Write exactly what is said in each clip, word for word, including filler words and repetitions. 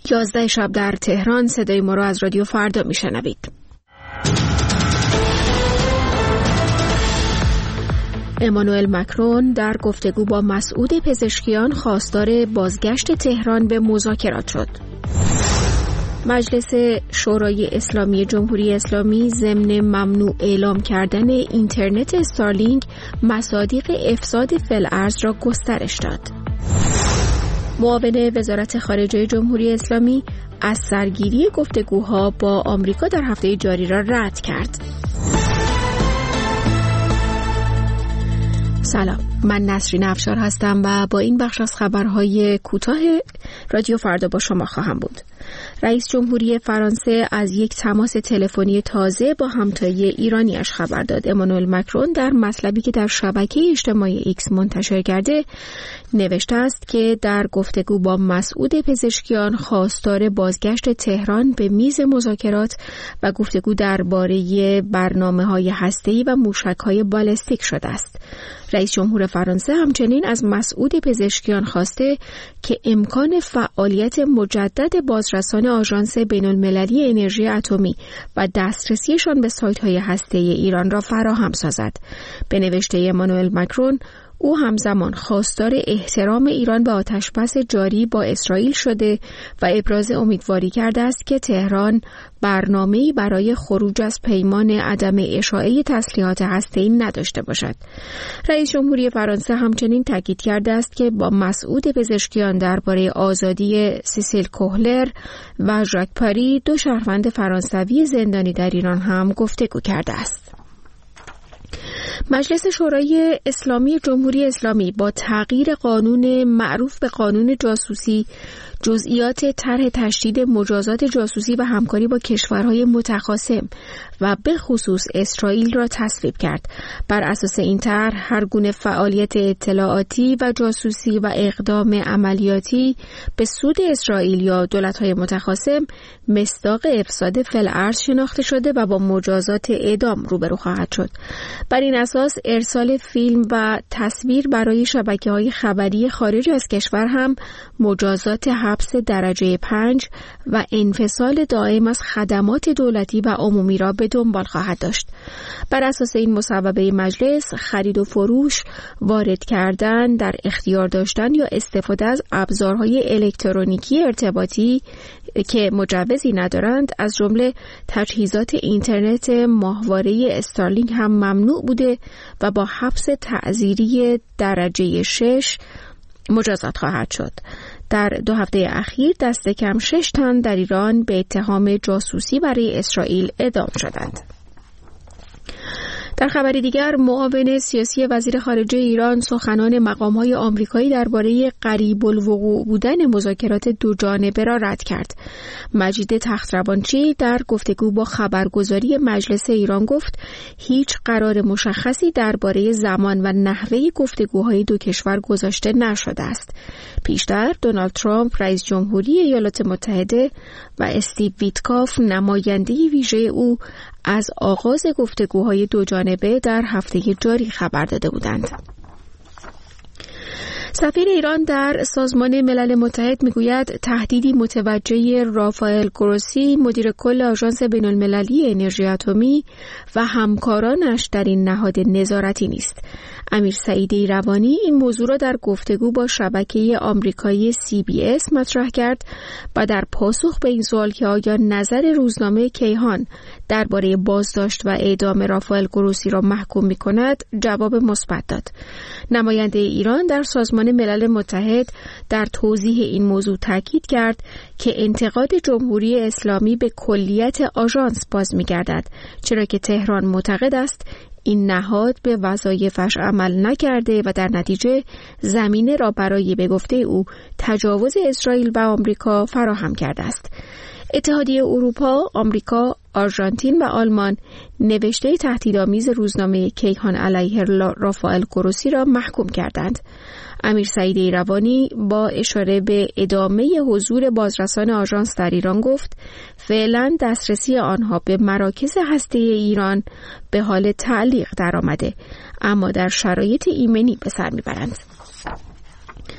یازده شب در تهران. صدای ما را از رادیو فردا میشنوید. امانوئل مکرون در گفتگو با مسعود پزشکیان خواستار بازگشت تهران به مذاکرات شد. مجلس شورای اسلامی جمهوری اسلامی ضمن ممنوع اعلام کردن اینترنت استارلینک مصادیق افساد فی‌الارض را گسترش داد. معاون وزارت خارجه جمهوری اسلامی از سرگیری گفتگوها با آمریکا در هفته جاری را رد کرد. سلام، من نسرین افشار هستم و با این بخش از خبرهای کوتاه رادیو فردا با شما خواهم بود. رئیس جمهوری فرانسه از یک تماس تلفنی تازه با همتای ایرانیش خبر داد. امانوئل مکرون در مطلبی که در شبکه اجتماعی ایکس منتشر کرده نوشته است که در گفتگو با مسعود پزشکیان خواستار بازگشت تهران به میز مذاکرات و گفتگو درباره برنامه‌های هسته‌ای و موشک‌های بالستیک شده است. رئیس جمهور فرانسه همچنین از مسعود پزشکیان خواسته که امکان فعالیت مجدد بازرسان آژانس بین‌المللی انرژی اتمی و دسترسیشان به سایت‌های هسته‌ای ایران را فراهم سازد. به نوشته امانوئل مکرون، او همزمان خواستار احترام ایران به آتشبس جاری با اسرائیل شده و ابراز امیدواری کرده است که تهران برنامه‌ای برای خروج از پیمان عدم اشاعه تسلیحات هسته‌ای نداشته باشد. رئیس جمهوری فرانسه همچنین تاکید کرده است که با مسعود پزشکیان درباره آزادی سیسیل کوهلر و ژاک پاری، دو شهروند فرانسوی زندانی در ایران، هم گفتگو کرده است. مجلس شورای اسلامی جمهوری اسلامی با تغییر قانون معروف به قانون جاسوسی جزئیات طرح تشدید مجازات جاسوسی و همکاری با کشورهای متخاصم و به خصوص اسرائیل را تصویب کرد. بر اساس این طرح هر گونه فعالیت اطلاعاتی و جاسوسی و اقدام عملیاتی به سود اسرائیل یا دولت‌های متخاصم مصداق افساد فی‌الارض شناخته شده و با مجازات اعدام روبرو خواهد شد. بر این اساس ارسال فیلم و تصویر برای شبکه‌های خبری خارج از کشور هم مجازات حبس درجه پنج و انفصال دائم از خدمات دولتی و عمومی را به دنبال خواهد داشت. بر اساس این مصوبه مجلس، خرید و فروش، وارد کردن، در اختیار داشتن یا استفاده از ابزارهای الکترونیکی ارتباطی که مجوزی ندارند، از جمله تجهیزات اینترنت ماهواره استارلینک هم ممنوع بوده و با حبس تعزیری درجه شش مجازات خواهد شد. در دو هفته اخیر دست کم شش تن در ایران به اتهام جاسوسی برای اسرائیل اعدام شدند. در خبر دیگر، معاون سیاسی وزیر خارجه ایران سخنان مقام‌های آمریکایی درباره قریب الوقوع بودن مذاکرات دو جانبه را رد کرد. مجید تخت‌روانچی در گفتگو با خبرگزاری مجلس ایران گفت هیچ قرار مشخصی درباره زمان و نحوه گفتگوهای دو کشور گذاشته نشده است. پیشتر دونالد ترامپ رئیس جمهوری ایالات متحده و استیو ویتکاف نماینده ویژه او از آغاز گفتگوهای دو جانبه در هفته جاری خبر داده بودند. سفیر ایران در سازمان ملل متحد میگوید تهدیدی متوجه رافائل گروسی، مدیر کل آژانس بین‌المللی انرژی اتمی و همکارانش در این نهاد نظارتی نیست. امیر سعید ایروانی این موضوع را در گفتگو با شبکه آمریکایی سی بی اس مطرح کرد و در پاسخ به این سوال که آیا نظر روزنامه کیهان درباره بازداشت و اعدام رافائل گروسی را محکوم می‌کند جواب مثبت داد. نماینده ایران در سازمان ملل متحد در توضیح این موضوع تاکید کرد که انتقاد جمهوری اسلامی به کلیت آژانس باز می‌گردد، چرا که تهران معتقد است این نهاد به وظایفش عمل نکرده و در نتیجه زمینه را برای به گفته او تجاوز اسرائیل و آمریکا فراهم کرده است. اتحادیه اروپا، آمریکا، آرژانتین و آلمان نوشته تهدیدآمیز روزنامه کیهان علیه رافائل گروسی را محکوم کردند. امیر سعید ایروانی با اشاره به ادامه حضور بازرسان آژانس در ایران گفت فعلا دسترسی آنها به مراکز هسته‌ای ایران به حال تعلیق درآمده، اما در شرایط ایمنی به سر میبرند.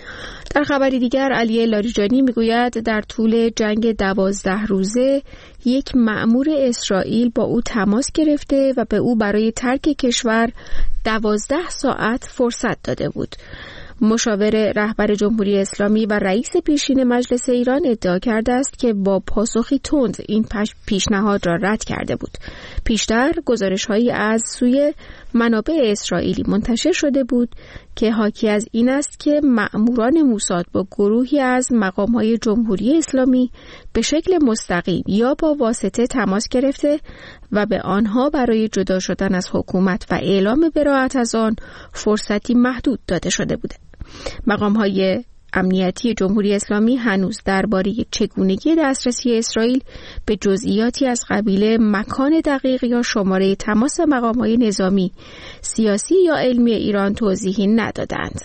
در خبری دیگر علی لاریجانی میگوید در طول جنگ دوازده روزه یک مأمور اسرائیل با او تماس گرفته و به او برای ترک کشور دوازده ساعت فرصت داده بود. مشاور رهبر جمهوری اسلامی و رئیس پیشین مجلس ایران ادعا کرده است که با پاسخی تند این پیشنهاد را رد کرده بود. پیشتر گزارش‌هایی از سوی منابع اسرائیلی منتشر شده بود که حاکی از این است که مأموران موساد با گروهی از مقام‌های جمهوری اسلامی به شکل مستقیم یا با واسطه تماس گرفته و به آنها برای جدا شدن از حکومت و اعلام براءت از آن فرصتی محدود داده شده بوده. مقام‌های امنیتی جمهوری اسلامی هنوز درباره چگونگی دسترسی اسرائیل به جزئیاتی از قبیل مکان دقیق یا شماره تماس مقام‌های نظامی، سیاسی یا علمی ایران توضیحی ندادند.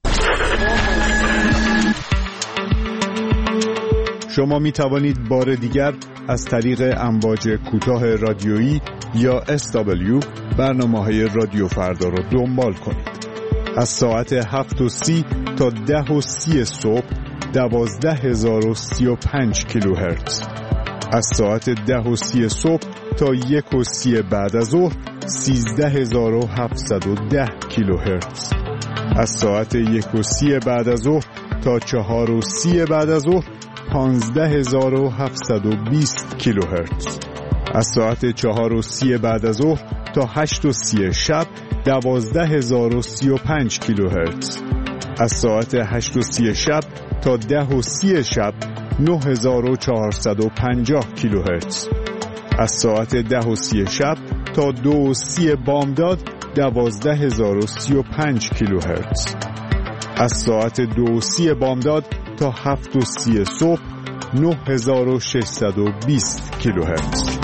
شما می توانید بار دیگر از طریق امواج کوتاه رادیویی یا اس دبلیو برنامه‌های رادیو فردا را دنبال کنید. از ساعت هفت و سی تا ده و سی صبح دوازده هزار و سی و پنج کیلوهرتز. از ساعت ده و سی صبح تا یک و سی بعد از ظهر سیزده هزار و هفتصد و ده کیلوهرتز. از ساعت یک و سی بعد از ظهر تا چهار و سی بعد از ظهر پانزده هزار و هفتصد و بیست کیلوهرتز. از ساعت چهار و سی بعد از ظهر تا هشت و سی شب دوازده هزار و سی و پنج کیلوهرتز. از ساعت هشت و سی شب تا ده و سی شب نه هزار و چهارصد و پنجاه کیلوهرتز. از ساعت ده و سی شب تا دو و سی بامداد دوازده هزار و سی و پنج کیلوهرتز. از ساعت دو و سی بامداد تا هفت و سی صبح نه هزار و ششصد و بیست کیلوهرتز.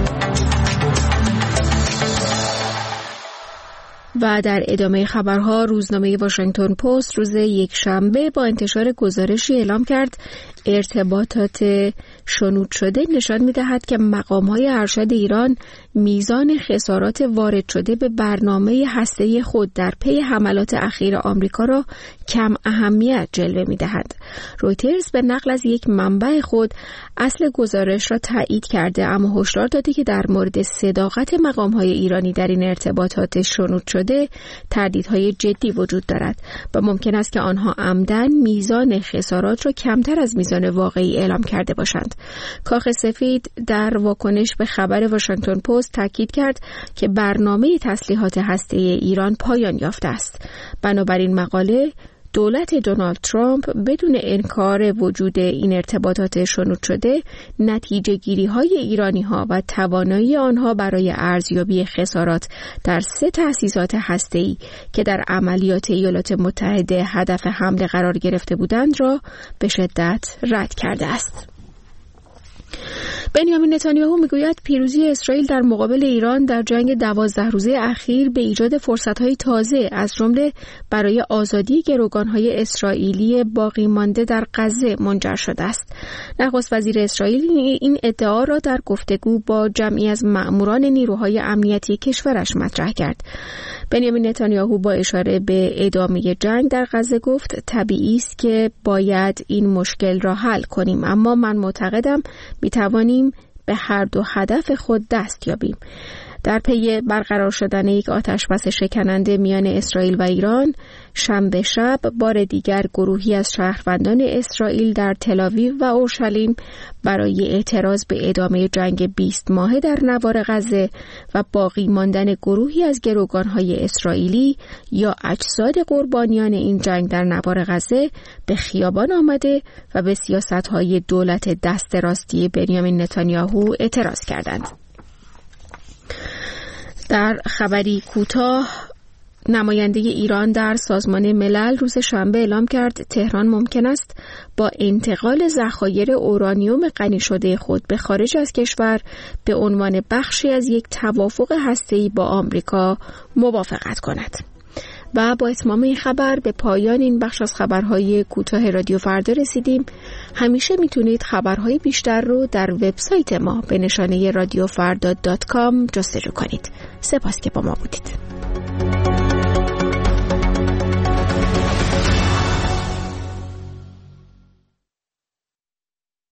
و در ادامه خبرها روزنامه واشنگتن پست روز یکشنبه با انتشار گزارشی اعلام کرد ارتباطات شنود شده نشان می‌دهد که مقام‌های ارشد ایران میزان خسارات وارد شده به برنامه هسته‌ای خود در پی حملات اخیر آمریکا را کم اهمیت جلوه می‌دهد. رویترز به نقل از یک منبع خود اصل گزارش را تایید کرده اما هشدار داده که در مورد صداقت مقام‌های ایرانی در این ارتباطات شنود شده تردیدهای جدی وجود دارد و ممکن است که آنها عمدن میزان خسارات را کمتر از میزان واقعی اعلام کرده باشند. کاخ سفید در واکنش به خبر واشنگتن پست تاکید کرد که برنامه تسلیحات هسته‌ای ایران پایان یافته است. بنابراین مقاله دولت دونالد ترامپ بدون انکار وجود این ارتباطات شنود شده نتیجه گیری های ایرانی ها و توانایی آنها برای ارزیابی خسارات در سه تأسیسات هسته‌ای که در عملیات ایالات متحده هدف حمله قرار گرفته بودند را به شدت رد کرده است. بنیامین نتانیاهو میگوید پیروزی اسرائیل در مقابل ایران در جنگ دوازده روزه اخیر به ایجاد فرصت‌های تازه از جمله برای آزادی گروگان‌های اسرائیلی باقی مانده در غزه منجر شده است. نخست وزیر اسرائیل این ادعا را در گفتگو با جمعی از مأموران نیروهای امنیتی کشورش مطرح کرد. بنیامین نتانیاهو با اشاره به ادامه جنگ در غزه گفت طبیعی است که باید این مشکل را حل کنیم، اما من معتقدم می‌توانیم به هر دو هدف خود دست یابیم. در پی برقرار شدن یک آتشبس شکننده میان اسرائیل و ایران، شنبه شب بار دیگر گروهی از شهروندان اسرائیل در تل‌آویو و اورشلیم برای اعتراض به ادامه جنگ بیست ماهه در نوار غزه و باقی ماندن گروهی از گروگان‌های اسرائیلی یا اجساد قربانیان این جنگ در نوار غزه به خیابان آمده و به سیاست‌های دولت دست راستی بنیامین نتانیاهو اعتراض کردند. در خبری کوتاه، نماینده ایران در سازمان ملل روز شنبه اعلام کرد تهران ممکن است با انتقال ذخایر اورانیوم غنی شده خود به خارج از کشور به عنوان بخشی از یک توافق هسته‌ای با آمریکا موافقت کند. و با اتمام این خبر به پایان این بخش از خبرهای کوتاه رادیو فردا رسیدیم. همیشه میتونید خبرهای بیشتر رو در وبسایت ما به نشانه رادیو فردا دات کام جستجو کنید. سپاس که با ما بودید.